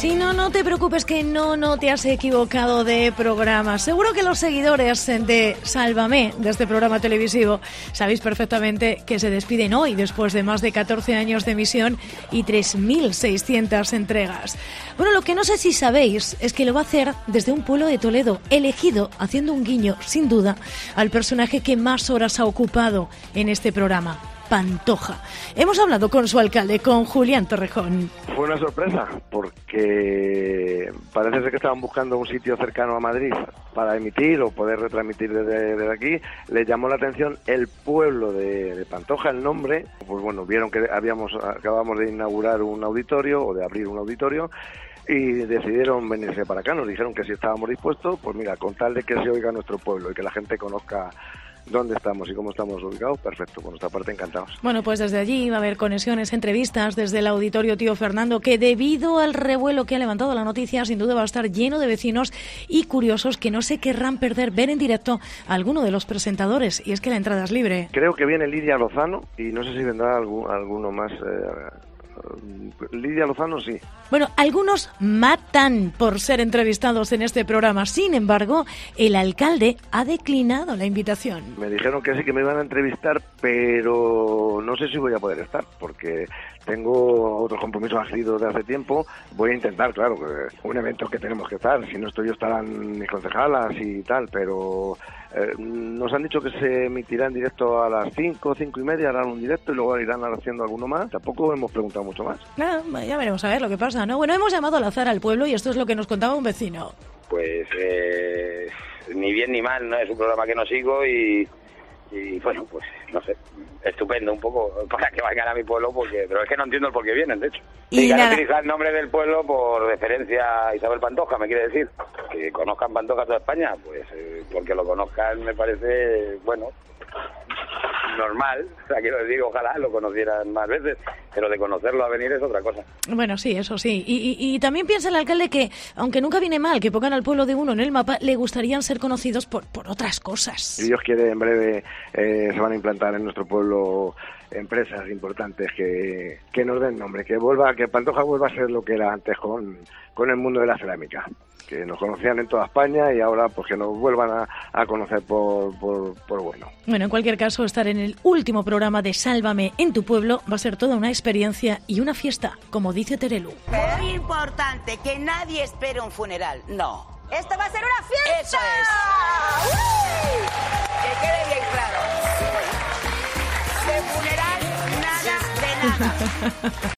Si no, no te preocupes que no te has equivocado de programa. Seguro que los seguidores de Sálvame, de este programa televisivo, sabéis perfectamente que se despiden hoy después de más de 14 años de emisión y 3.600 entregas. Bueno, lo que no sé si sabéis es que lo va a hacer desde un pueblo de Toledo, elegido haciendo un guiño, sin duda, al personaje que más horas ha ocupado en este programa, Pantoja. Hemos hablado con su alcalde, con Julián Torrejón. Fue una sorpresa, porque parece ser que estaban buscando un sitio cercano a Madrid para emitir o poder retransmitir desde aquí. Les llamó la atención el pueblo de Pantoja, el nombre. Pues bueno, vieron que acabamos de inaugurar un auditorio, o de abrir un auditorio, y decidieron venirse para acá. Nos dijeron que si estábamos dispuestos, pues mira, con tal de que se oiga nuestro pueblo y que la gente conozca dónde estamos y cómo estamos ubicados, perfecto, por nuestra parte encantados. Bueno, pues desde allí va a haber conexiones, entrevistas desde el auditorio Tío Fernando, que debido al revuelo que ha levantado la noticia, sin duda va a estar lleno de vecinos y curiosos que no se querrán perder ver en directo a alguno de los presentadores, y es que la entrada es libre. Creo que viene Lidia Lozano y no sé si vendrá alguno más. Lidia Lozano sí. Bueno, algunos matan por ser entrevistados en este programa. Sin embargo, el alcalde ha declinado la invitación. Me dijeron que sí, que me iban a entrevistar, pero no sé si voy a poder estar, porque tengo otros compromisos adquiridos de hace tiempo. Voy a intentar, claro, que un evento que tenemos que estar. Si no estoy yo, estarán mis concejalas y tal, pero nos han dicho que se emitirá en directo a las 5:30, harán un directo y luego irán haciendo alguno más. Tampoco hemos preguntado mucho más. Ya veremos a ver lo que pasa, ¿no? Bueno, hemos llamado al azar al pueblo y esto es lo que nos contaba un vecino. Pues ni bien ni mal, ¿no? Es un programa que no sigo y bueno, pues no sé, estupendo un poco para que vayan a mi pueblo, pero es que no entiendo el por qué vienen, de hecho. Y van a utilizar el nombre del pueblo por referencia a Isabel Pantoja, me quiere decir. Que conozcan Pantoja toda España, pues porque lo conozcan me parece, bueno, normal. O sea, quiero decir, ojalá lo conocieran más veces, pero de conocerlo a venir es otra cosa. Bueno, sí, eso sí. Y también piensa el alcalde que, aunque nunca viene mal que pongan al pueblo de uno en el mapa, le gustarían ser conocidos por otras cosas. Si Dios quiere, en breve se van a implantar en nuestro pueblo empresas importantes que nos den nombre, que Pantoja vuelva a ser lo que era antes con el mundo de la cerámica, que nos conocían en toda España y ahora pues que nos vuelvan a conocer por bueno. Bueno, en cualquier caso, estar en el último programa de Sálvame en tu pueblo va a ser toda una experiencia y una fiesta, como dice Terelu. Muy importante, que nadie espere un funeral, no. ¡Esto va a ser una fiesta! ¡Eso es! Que quede bien claro. De funeral, nada de nada.